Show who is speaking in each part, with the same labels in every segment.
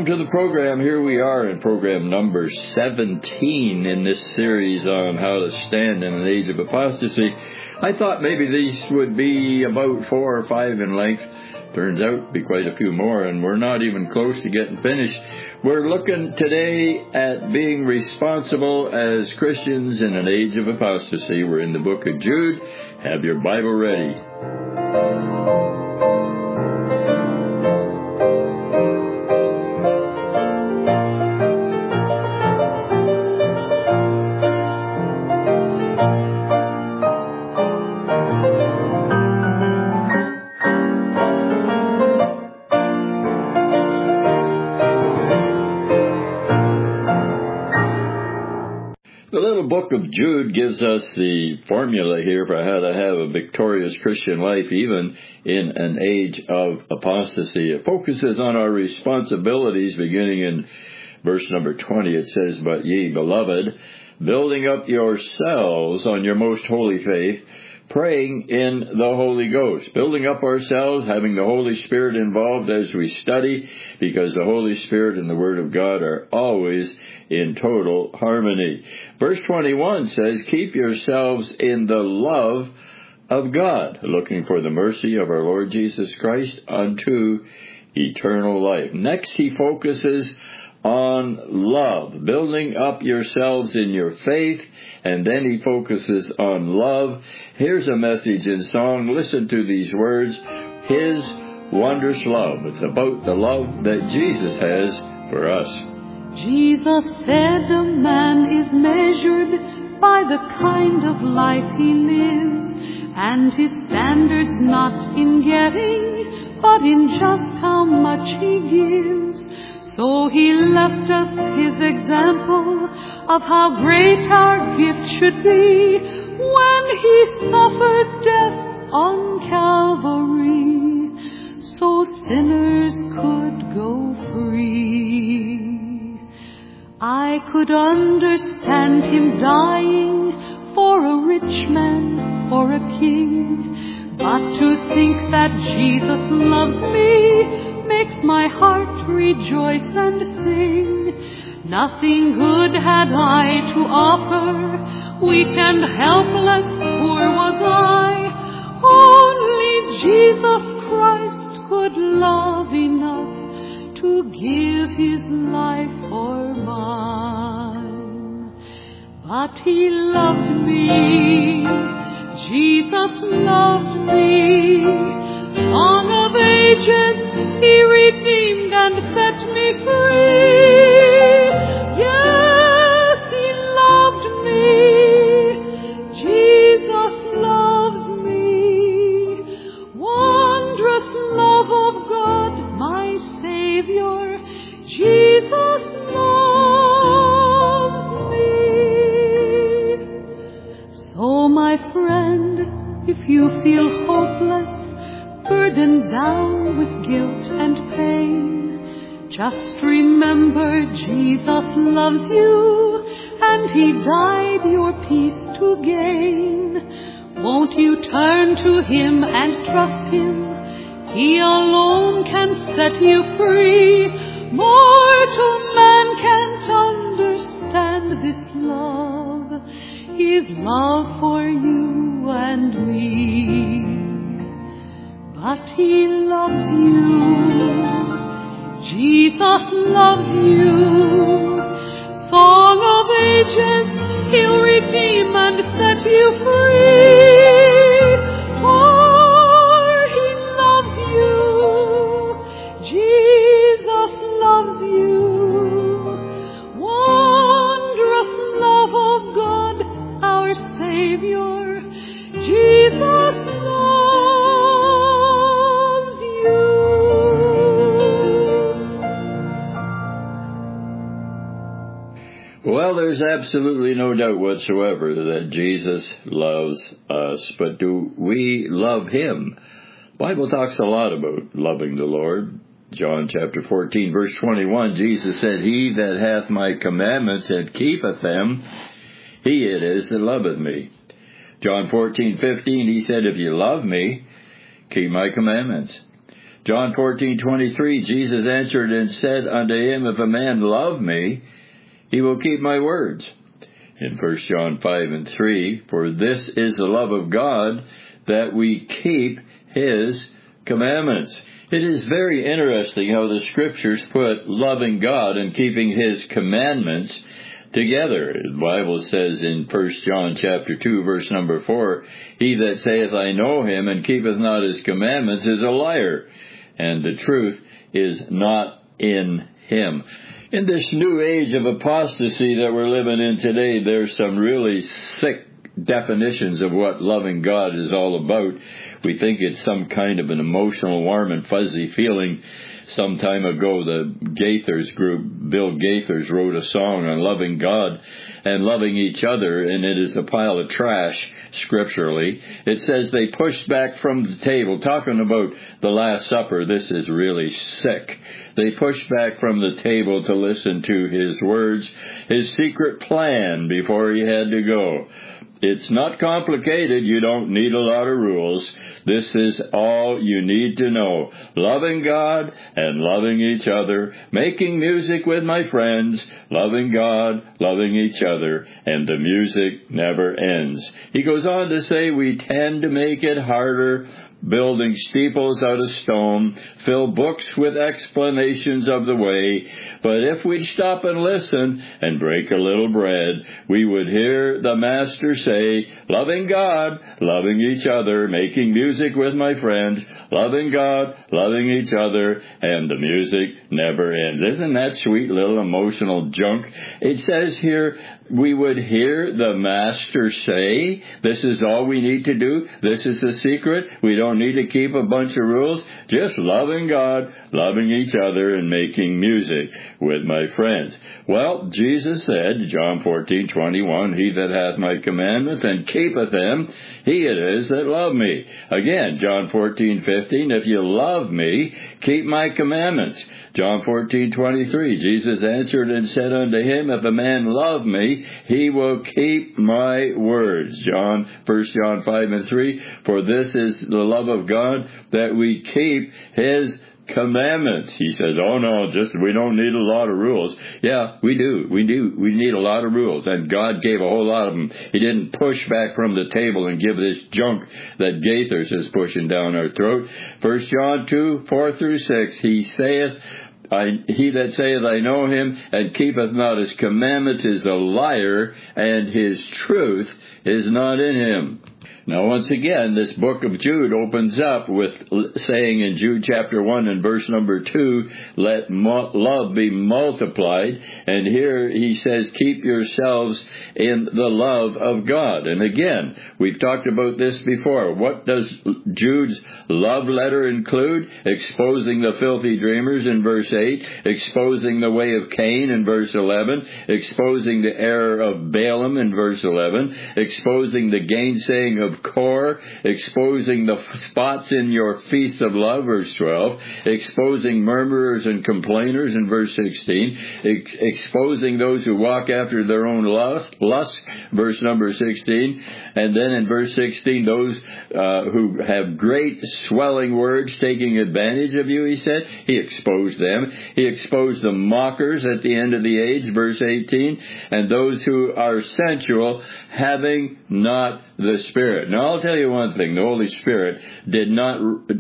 Speaker 1: welcome to the program. Here we are in program number 17 in this series on how to stand in an age of apostasy. I thought maybe these would be about 4 or 5 in length. Turns out to be quite a few more, and we're not even close to getting finished. We're looking today at being responsible as Christians in an age of apostasy. We're in the book of Jude. Have your Bible ready. Book of Jude gives us the formula here for how to have a victorious Christian life even in an age of apostasy. It focuses on our responsibilities beginning in verse number 20. It says, "But ye, beloved, building up yourselves on your most holy faith, praying in the Holy Ghost." Building up ourselves, having the Holy Spirit involved as we study, because the Holy Spirit and the Word of God are always in total harmony. Verse 21 says, "Keep yourselves in the love of God, looking for the mercy of our Lord Jesus Christ unto eternal life." Next, he focuses on love, building up yourselves in your faith, and then he focuses on love. Here's a message in song. Listen to these words, His wondrous love. It's about the love that Jesus has for us.
Speaker 2: Jesus said a man is measured by the kind of life he lives, and his standard's not in getting, but in just how much he gives. So he left us his example of how great our gift should be when he suffered death on Calvary, so sinners could go free. I could understand him dying for a rich man or a king, but to think that Jesus loves me makes my heart rejoice and sing. Nothing good had I to offer, weak and helpless poor was I. Only Jesus Christ could love enough to give his life for mine. But he loved me, Jesus loved me. Song of Ages, he redeemed and set me free. Yes, he loved me, Jesus loves me. Wondrous love of God, my Savior, Jesus loves me. So my friend, if you feel hopeless, burdened down with guilt and pain, just remember Jesus loves you, and he died your peace to gain. Won't you turn to him and trust him? He alone can set you free. Mortal man can't understand this love, his love for you and me. But he loves you, Jesus loves you. Song of Ages, he'll redeem and set you free. For he loves you, Jesus loves you. Wondrous love of God, our Savior, Jesus loves you.
Speaker 1: Well, there's absolutely no doubt whatsoever that Jesus loves us, but do we love him? The Bible talks a lot about loving the Lord. John chapter 14, verse 21, Jesus said, "He that hath my commandments and keepeth them, he it is that loveth me." John 14:15, he said, "If you love me, keep my commandments." John 14:23, Jesus answered and said unto him, If a man love me, he will keep my words. In 1 John 5:3, For this is the love of God, that we keep his commandments. It is very interesting how the Scriptures put loving God and keeping his commandments together. The Bible says in 1 John chapter 2, verse number 4, He that saith, I know him, and keepeth not his commandments, is a liar, and the truth is not in him. In this new age of apostasy that we're living in today, there's some really sick definitions of what loving God is all about. We think it's some kind of an emotional, warm and fuzzy feeling. Some time ago, the Gaithers group, Bill Gaithers, wrote a song on loving God and loving each other, and it is a pile of trash, scripturally. It says they pushed back from the table, talking about the Last Supper. This is really sick. They pushed back from the table to listen to his words, his secret plan before he had to go. It's not complicated. You don't need a lot of rules. This is all you need to know. Loving God and loving each other, making music with my friends, loving God, loving each other, and the music never ends. He goes on to say we tend to make it harder, building steeples out of stone, fill books with explanations of the way. But if we'd stop and listen and break a little bread, we would hear the Master say, loving God, loving each other, making music with my friends, loving God, loving each other, and the music never ends. Isn't that sweet little emotional junk? It says here, we would hear the Master say, this is all we need to do. This is the secret. We don't need to keep a bunch of rules. Just loving God, loving each other, and making music with my friends. Well, Jesus said, John 14:21, He that hath my commandments and keepeth them, he it is that love me. Again, John 14:15, if you love me, keep my commandments. John 14:23, Jesus answered and said unto him, If a man love me, he will keep my words. 1 John 5:3, For this is the love of God, that we keep his commandments. He says, oh no, we don't need a lot of rules. Yeah, we do. We need a lot of rules, and God gave a whole lot of them. He didn't push back from the table and give this junk that Gaithers is pushing down our throat. 1 John 2:4-6, He saith, He that saith, I know him, and keepeth not his commandments is a liar, and his truth is not in him. Now, once again, this book of Jude opens up with saying in Jude chapter 1 and verse number 2, let love be multiplied. And here he says, keep yourselves in the love of God. And again, we've talked about this before. What does Jude's love letter include? Exposing the filthy dreamers in verse 8, exposing the way of Cain in verse 11, exposing the error of Balaam in verse 11, exposing the gainsaying of Kor, exposing the spots in your feast of love, verse 12, exposing murmurers and complainers in verse 16, exposing those who walk after their own lust, verse number 16, and then in verse 16, those who have great swelling words taking advantage of you, he said. He exposed them. He exposed the mockers at the end of the age, verse 18, and those who are sensual, having not the Spirit. Now, I'll tell you one thing. The Holy Spirit did not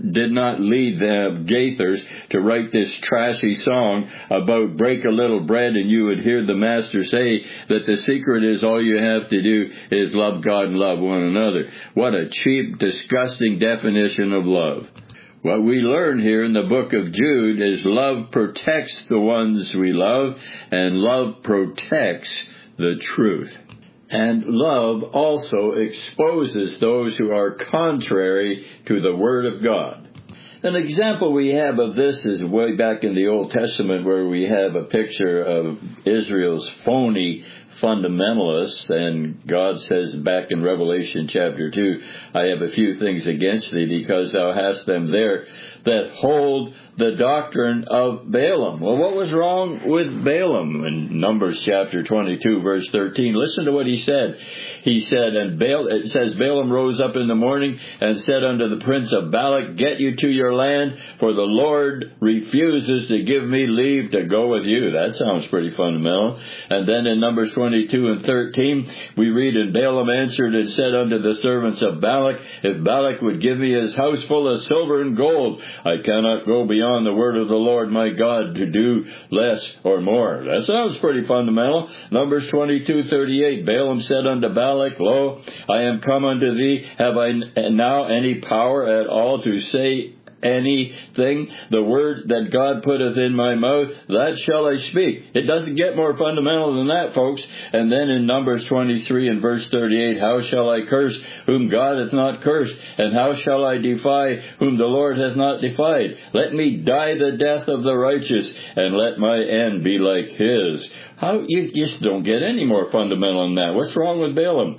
Speaker 1: lead the Gaithers to write this trashy song about break a little bread and you would hear the Master say that the secret is all you have to do is love God and love one another. What a cheap, disgusting definition of love. What we learn here in the book of Jude is love protects the ones we love, and love protects the truth. And love also exposes those who are contrary to the Word of God. An example we have of this is way back in the Old Testament, where we have a picture of Israel's phony fundamentalists, and God says back in Revelation chapter 2, I have a few things against thee, because thou hast them there that hold the doctrine of Balaam. Well, what was wrong with Balaam? In Numbers chapter 22, verse 13, listen to what he said. He said, it says, Balaam rose up in the morning and said unto the prince of Balak, get you to your land, for the Lord refuses to give me leave to go with you. That sounds pretty fundamental. And then in Numbers 22 and 13, we read, and Balaam answered and said unto the servants of Balak, if Balak would give me his house full of silver and gold, I cannot go beyond the word of the Lord my God to do less or more. That sounds pretty fundamental. Numbers 22:38, Balaam said unto Balak, lo, I am come unto thee. Have I now any power at all to say anything? The word that God putteth in my mouth, that shall I speak. It doesn't get more fundamental than that, folks. And then in Numbers 23 and verse 38, how shall I curse whom God hath not cursed? And how shall I defy whom the Lord hath not defied? Let me die the death of the righteous, and let my end be like his. You just don't get any more fundamental than that. What's wrong with Balaam?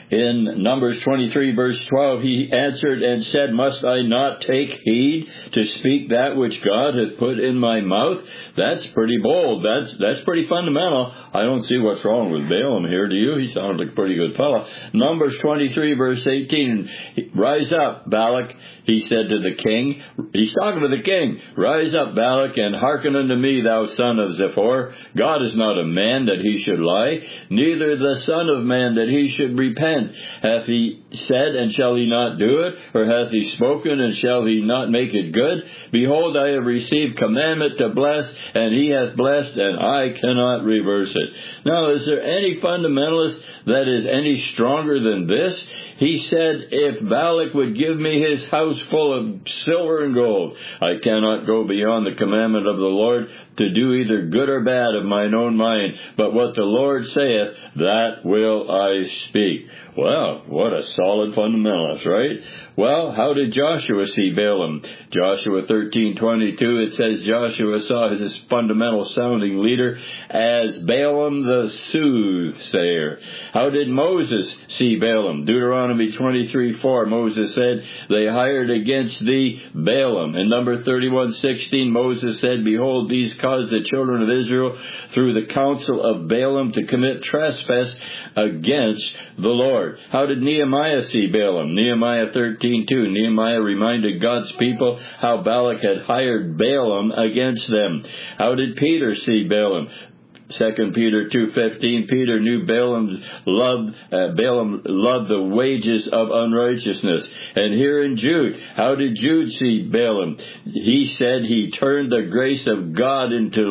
Speaker 1: In Numbers 23, verse 12, he answered and said, must I not take heed to speak that which God hath put in my mouth? That's pretty bold. That's pretty fundamental. I don't see what's wrong with Balaam here, do you? He sounds like a pretty good fellow. Numbers 23, verse 18, rise up, Balak. He said to the king, he's talking to the king, rise up, Balak, and hearken unto me, thou son of Zippor. God is not a man that he should lie, neither the son of man that he should repent. Hath he said, and shall he not do it? Or hath he spoken, and shall he not make it good? Behold, I have received commandment to bless, and he hath blessed, and I cannot reverse it. Now, is there any fundamentalist that is any stronger than this? He said, if Balak would give me his house full of silver and gold, I cannot go beyond the commandment of the Lord to do either good or bad of mine own mind. But what the Lord saith, that will I speak. Well, what a solid fundamentalist, right? Well, how did Joshua see Balaam? Joshua 13:22, it says Joshua saw his fundamental sounding leader as Balaam the soothsayer. How did Moses see Balaam? Deuteronomy 23:4, Moses said, they hired against thee Balaam. In number 31:16, Moses said, behold, these caused the children of Israel through the counsel of Balaam to commit trespass against the Lord. How did Nehemiah see Balaam? Nehemiah 13:2. Nehemiah reminded God's people how Balak had hired Balaam against them. How did Peter see Balaam? 2 Peter 2:15, Peter knew Balaam loved the wages of unrighteousness. And here in Jude, how did Jude see Balaam? He said he turned the grace of God into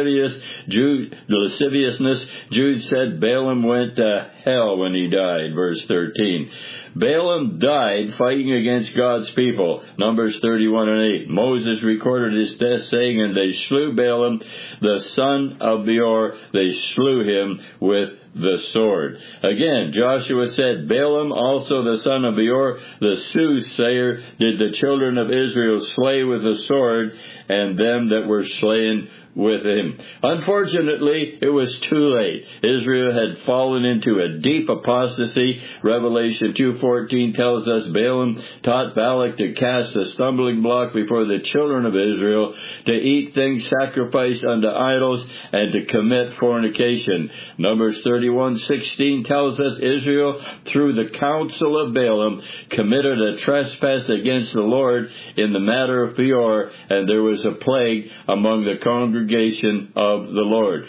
Speaker 1: lasciviousness. Jude said Balaam went to hell when he died, verse 13. Balaam died fighting against God's people, Numbers 31:8. Moses recorded his death, saying, and they slew Balaam, the son of Beor. They slew him with the sword. Again, Joshua said, Balaam, also the son of Beor, the soothsayer, did the children of Israel slay with the sword, and them that were slain with him. Unfortunately, it was too late. Israel had fallen into a deep apostasy. Revelation 2:14 tells us Balaam taught Balak to cast a stumbling block before the children of Israel, to eat things sacrificed unto idols, and to commit fornication. Numbers 31:16 tells us Israel, through the counsel of Balaam, committed a trespass against the Lord in the matter of Peor, and there was a plague among the congregation of the Lord.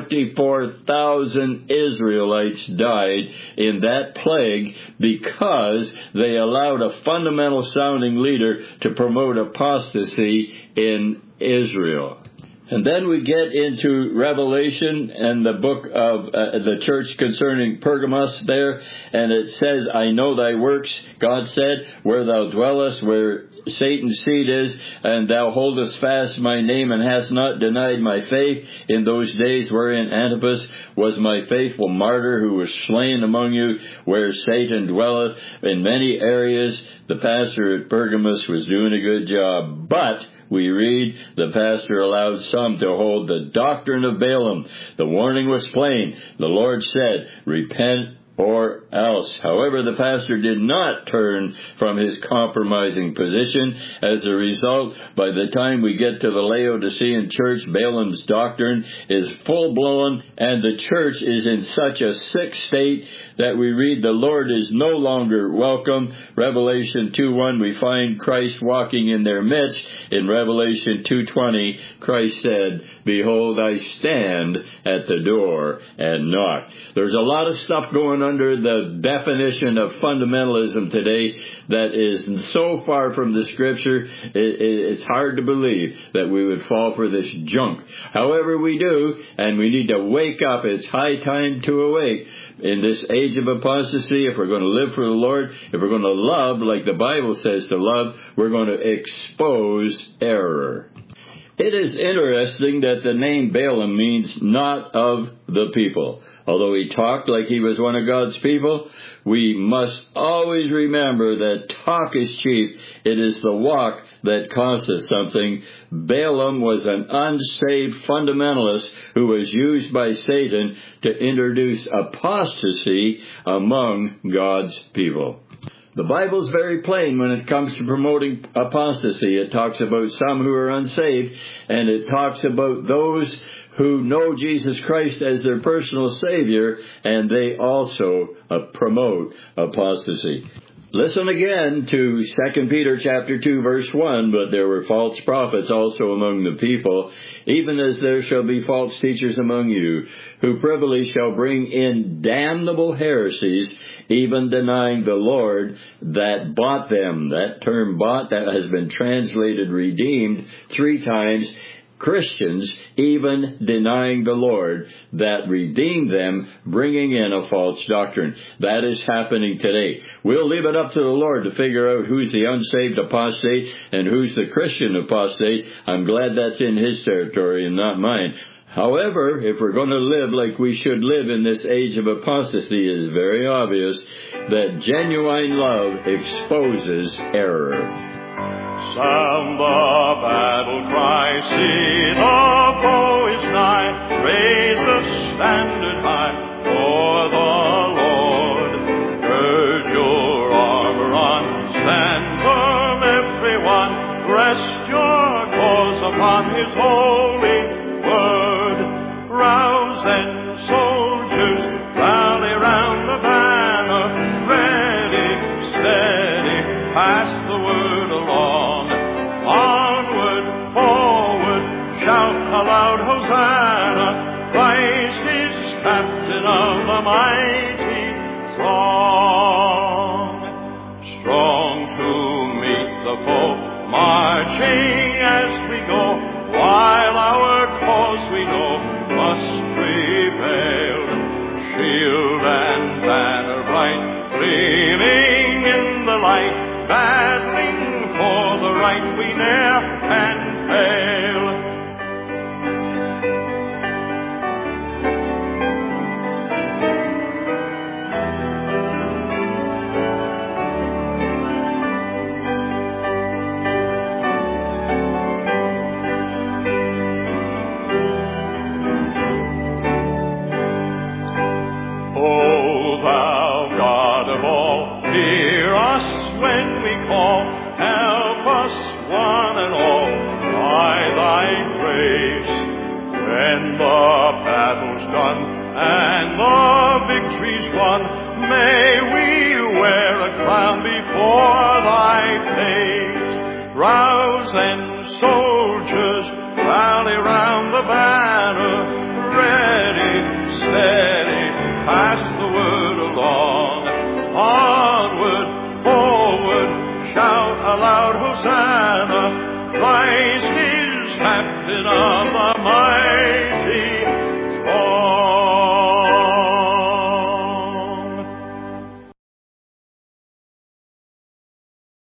Speaker 1: 24,000 Israelites died in that plague because they allowed a fundamental sounding leader to promote apostasy in Israel. And then we get into Revelation and the book of the church concerning Pergamos there, and it says, I know thy works, God said, where thou dwellest, where Satan's seed is, and thou holdest fast my name, and hast not denied my faith in those days wherein Antipas was my faithful martyr, who was slain among you, where Satan dwelleth in many areas. The pastor at Pergamos was doing a good job, but we read the pastor allowed some to hold the doctrine of Balaam. The warning was plain. The Lord said, repent or else. However, the pastor did not turn from his compromising position. As a result, by the time we get to the Laodicean church, Balaam's doctrine is full-blown, and the church is in such a sick state that we read the Lord is no longer welcome. Revelation 2:1, we find Christ walking in their midst. In Revelation 2:20, Christ said, behold, I stand at the door and knock. There's a lot of stuff going under the definition of fundamentalism today that is so far from the Scripture, it's hard to believe that we would fall for this junk. However, we do, and we need to wake up. It's high time to awake. In this age of apostasy, if we're going to live for the Lord, if we're going to love like the Bible says to love, we're going to expose error. It is interesting that the name Balaam means not of the people. Although he talked like he was one of God's people, we must always remember that talk is cheap. It is the walk that costs us something. Balaam was an unsaved fundamentalist who was used by Satan to introduce apostasy among God's people. The Bible's very plain when it comes to promoting apostasy. It talks about some who are unsaved, and it talks about those who know Jesus Christ as their personal Savior, and they also promote apostasy. Listen again to 2 Peter chapter 2, verse 1, but there were false prophets also among the people, even as there shall be false teachers among you, who privily shall bring in damnable heresies, even denying the Lord that bought them. That term bought, that has been translated redeemed 3 times. Christians even denying the Lord that redeemed them, bringing in a false doctrine. That is happening today. We'll leave it up to the Lord to figure out who's the unsaved apostate and who's the Christian apostate. I'm glad that's in His territory and not mine. However, if we're going to live like we should live in this age of apostasy, it is very obvious that genuine love exposes error.
Speaker 3: Sound the battle cry, see the foe is nigh, raise the standard high for the Lord. Gird your armor on, stand firm everyone, rest your cause upon His holy word. Rouse and soldiers, rally round the banner, ready, steady, pass the word along. Onward, forward, shout aloud, Hosanna, Christ is captain of the mighty throng. Strong to meet the foe, marching as we go, while our cause we know must prevail. Shield and banner bright, gleaming in the light, battling for the right we ne'er can fail. O thou God of all, hear us when we call. Help us one and all by thy grace. When the battle's done and the victory's won, may we wear a crown before thy face. Rouse and soldiers, rally round the banner, ready, steady, pass the word along. Onward, forward, shout aloud, Hosanna, Christ is captain of the mighty